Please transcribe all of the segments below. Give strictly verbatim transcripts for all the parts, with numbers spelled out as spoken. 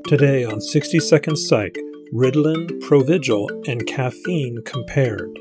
Today on sixty second Psych, Ritalin, Provigil, and caffeine compared.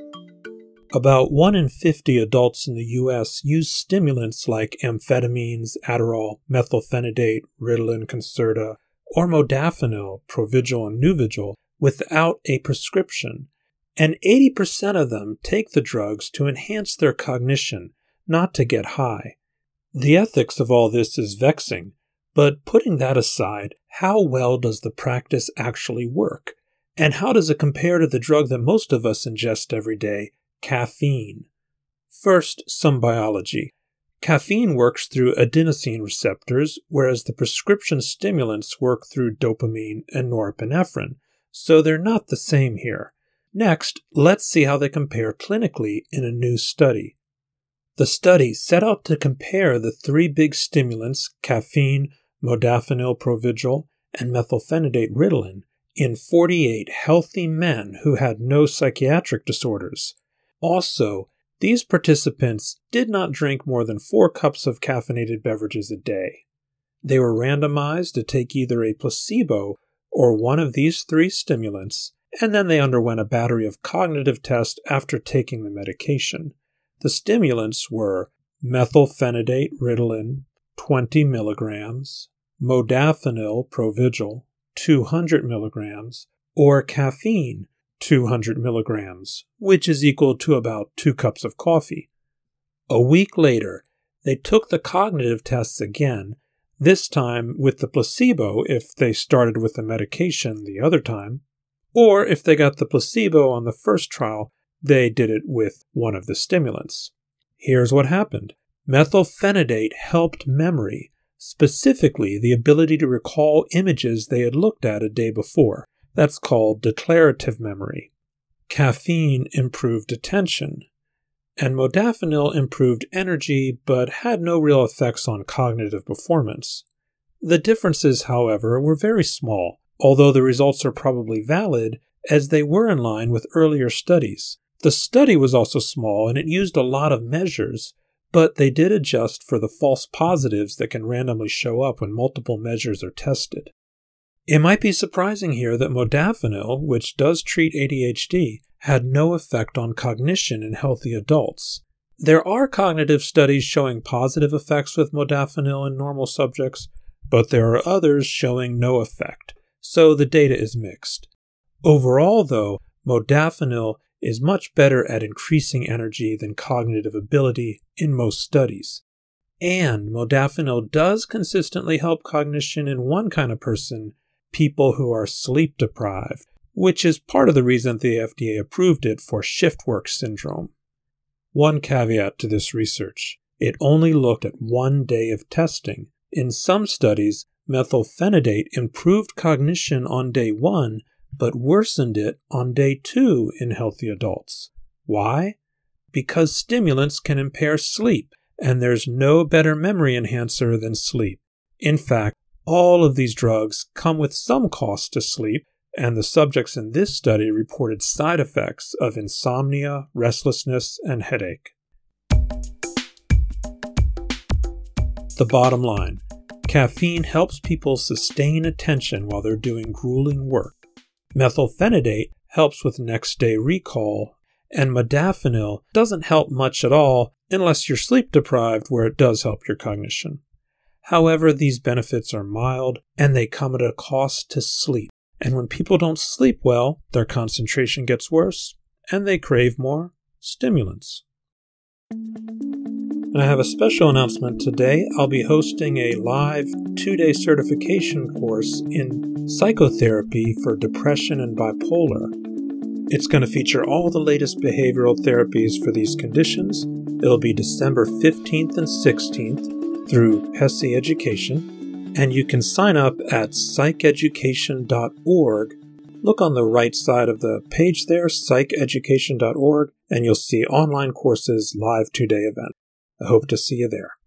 About one in fifty adults in the U S use stimulants like amphetamines, Adderall, methylphenidate, Ritalin, Concerta, or modafinil, Provigil, and Nuvigil without a prescription, and eighty percent of them take the drugs to enhance their cognition, not to get high. The ethics of all this is vexing, but putting that aside, how well does the practice actually work? And how does it compare to the drug that most of us ingest every day, caffeine? First, some biology. Caffeine works through adenosine receptors, whereas the prescription stimulants work through dopamine and norepinephrine, so they're not the same here. Next, let's see how they compare clinically in a new study. The study set out to compare the three big stimulants, caffeine, modafinil, Provigil, and methylphenidate, Ritalin, in forty-eight healthy men who had no psychiatric disorders. Also, these participants did not drink more than four cups of caffeinated beverages a day. They were randomized to take either a placebo or one of these three stimulants, and then they underwent a battery of cognitive tests after taking the medication. The stimulants were methylphenidate, Ritalin, twenty milligrams, modafinil, Provigil, two hundred milligrams, or caffeine, two hundred milligrams, which is equal to about two cups of coffee. A week later, they took the cognitive tests again, this time with the placebo if they started with the medication the other time, or if they got the placebo on the first trial, they did it with one of the stimulants. Here's what happened. Methylphenidate helped memory, specifically the ability to recall images they had looked at a day before. That's called declarative memory. Caffeine improved attention, and modafinil improved energy but had no real effects on cognitive performance. The differences, however, were very small, although the results are probably valid as they were in line with earlier studies. The study was also small and it used a lot of measures, but they did adjust for the false positives that can randomly show up when multiple measures are tested. It might be surprising here that modafinil, which does treat A D H D, had no effect on cognition in healthy adults. There are cognitive studies showing positive effects with modafinil in normal subjects, but there are others showing no effect, so the data is mixed. Overall, though, modafinil is much better at increasing energy than cognitive ability in most studies. And modafinil does consistently help cognition in one kind of person, people who are sleep deprived, which is part of the reason the F D A approved it for shift work syndrome. One caveat to this research: it only looked at one day of testing. In some studies, methylphenidate improved cognition on day one, but worsened it on day two in healthy adults. Why? Because stimulants can impair sleep, and there's no better memory enhancer than sleep. In fact, all of these drugs come with some cost to sleep, and the subjects in this study reported side effects of insomnia, restlessness, and headache. The bottom line: caffeine helps people sustain attention while they're doing grueling work. Methylphenidate helps with next-day recall, and modafinil doesn't help much at all unless you're sleep-deprived, where it does help your cognition. However, these benefits are mild, and they come at a cost to sleep. And when people don't sleep well, their concentration gets worse, and they crave more stimulants. And I have a special announcement today. I'll be hosting a live two-day certification course in psychotherapy for depression and bipolar. It's going to feature all the latest behavioral therapies for these conditions. It'll be December fifteenth and sixteenth through P E S I Education, and you can sign up at psych education dot org. Look on the right side of the page there, psych education dot org, and you'll see online courses, live two-day event. I hope to see you there.